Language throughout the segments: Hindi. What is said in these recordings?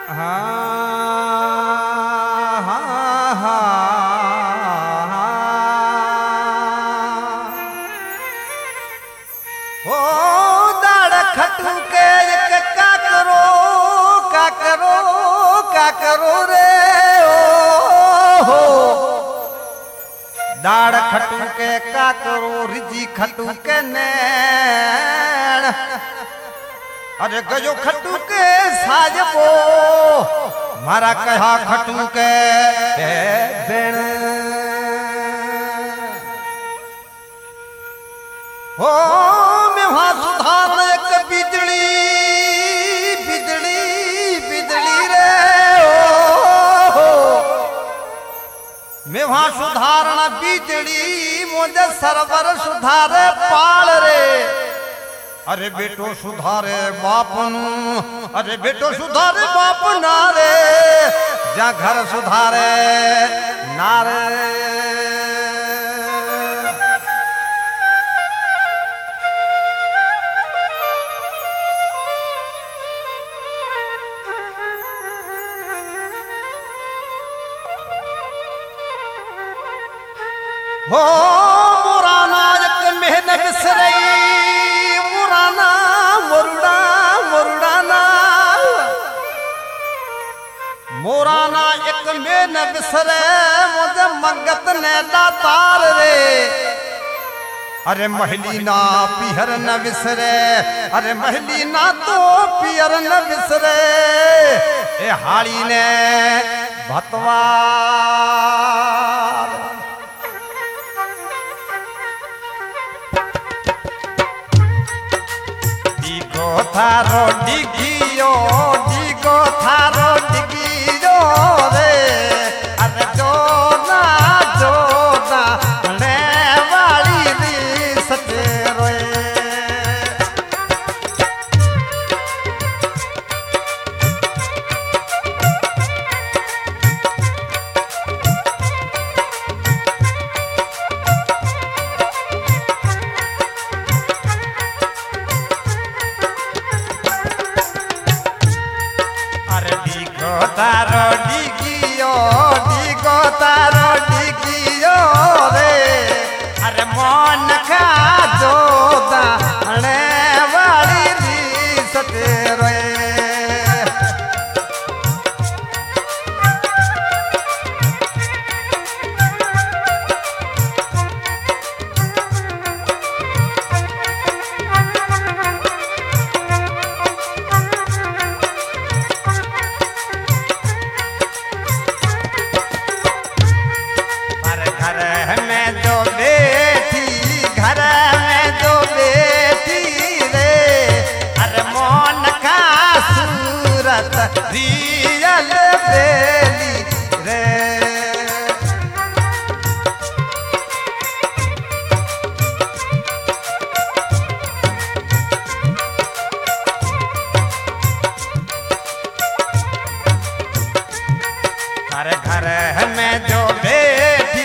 हाँ हाँ हाँ हो दाड़ खटू के का करो रे ओ हो दाड़ खटू के का करो रिजी खटू के नैण अरे गजो खटू के साजबो मारा कहा खटू के बेण हो में वहां सुधार एक बिजली रे ओ में वहां सुधारण बिजली मुझे सरवर सुधारे पाल रे अरे बेटो सुधारे बाप नू अरे बेटो सुधारे बाप नारे जा घर सुधारे नारे हो मुराना एक मेहनत बिसरई मुराना मोराना एक में न बिसरे मुझे मंगत ने दातार रे अरे महली ना पिहर न बिसरे अरे महली ना तो पियर न बिसरे ए हाड़ी ने भतवार डिगो थारो डिगियो रे अरे जोना ले वाली री सचे रोए अरे डिगो तारो डिगियो रे अरे मन का जोदा ने वाली री सते रोए घर में जो बेटी रे अरे मोन का सूरत रियल बेली रे अरे घर में जो बेटी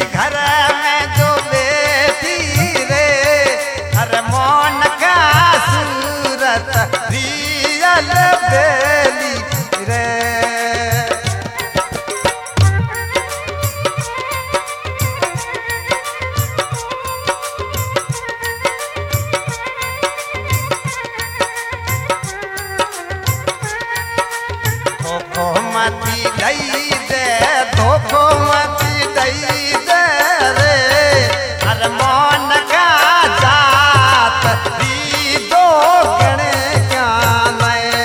रे अरे मोन का सूरत रियल बेली रे धोखो मती दई दे रे अरे मोन का जात री दो गणे क्या नए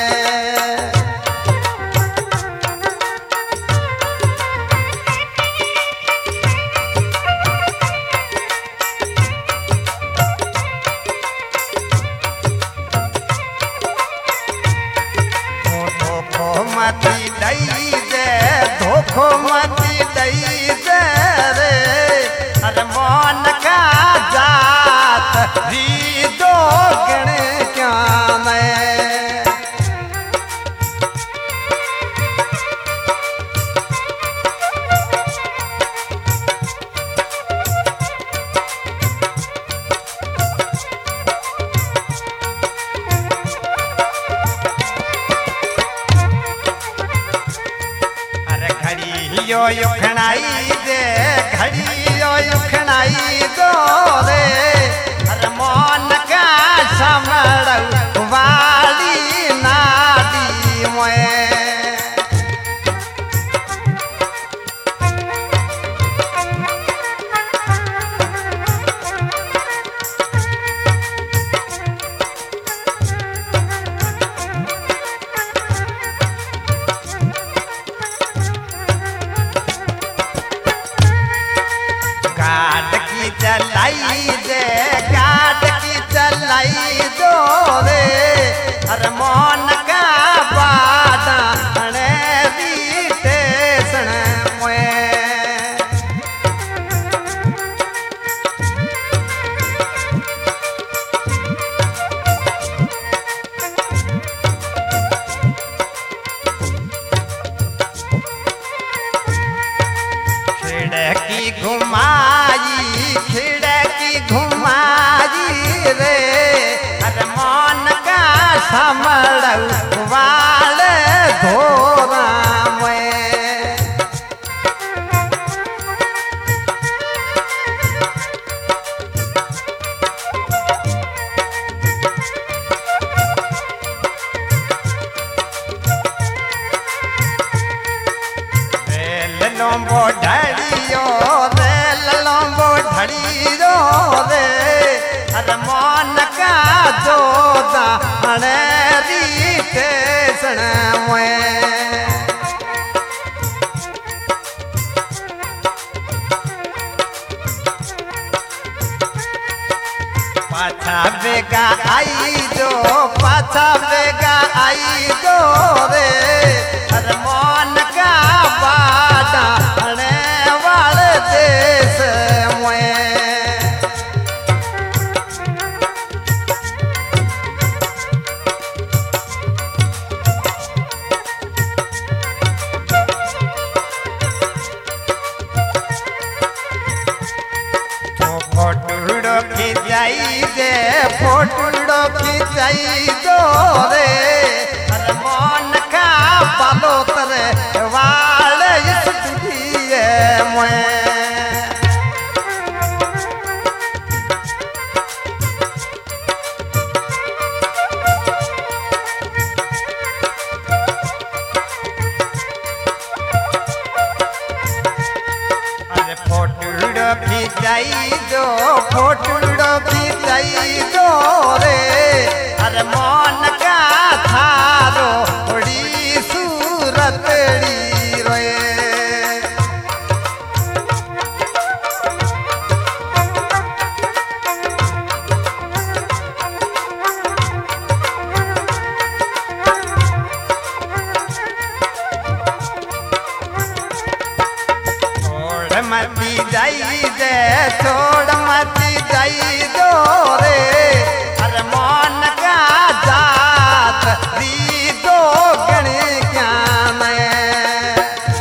धोखो मती दई दे रे अरे मोन का जात री दो गणे क्या नए उखनाई दे घड़ियो उखनाई दो रे अरे मन का समड़ वाली नादी मोए चलाई दे गाट की चलाई दो रे अरे मन का बाडा बीते सण मोए खिड़की घुमाई घुमाई रे अरे मन का समड़ वाल धोरा में रेल लोम्बो ढड़ियो रेल लोम्बो ढड़ियो रे अरे मन का जो दाने रीते सण मोए पाछा बेगा आई जो पाछा बेगा आई दो रे अरे मन का बाडा वाले देश मोए फोटुड़ो खिंचाई दे फोटुड़ो खिंचाई दो रे अरे मन का बालो तरे वाले इसलिए मोए अरे फोटुड़ो खिंचाई दो फोटुड़ो खिंचाई दो रे अरे मन का थारो बड़ी सूरतड़ी रोए मती जाई दे छोड़ मती जाई दो रे अरे मन का जात दी दो गणे क्या मैं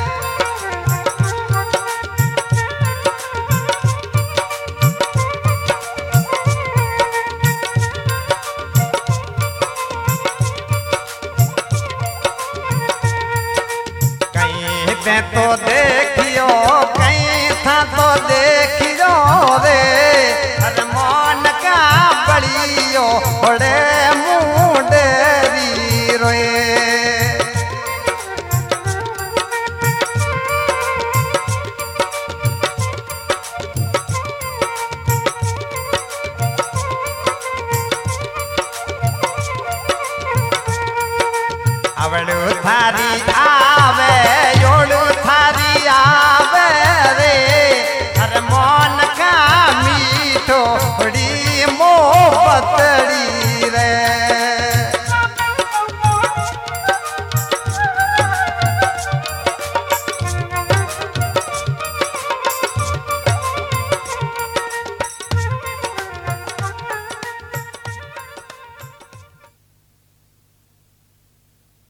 कहीं पे तो देखियो तो देखियो रे अरे मन का बड़ियो बड़े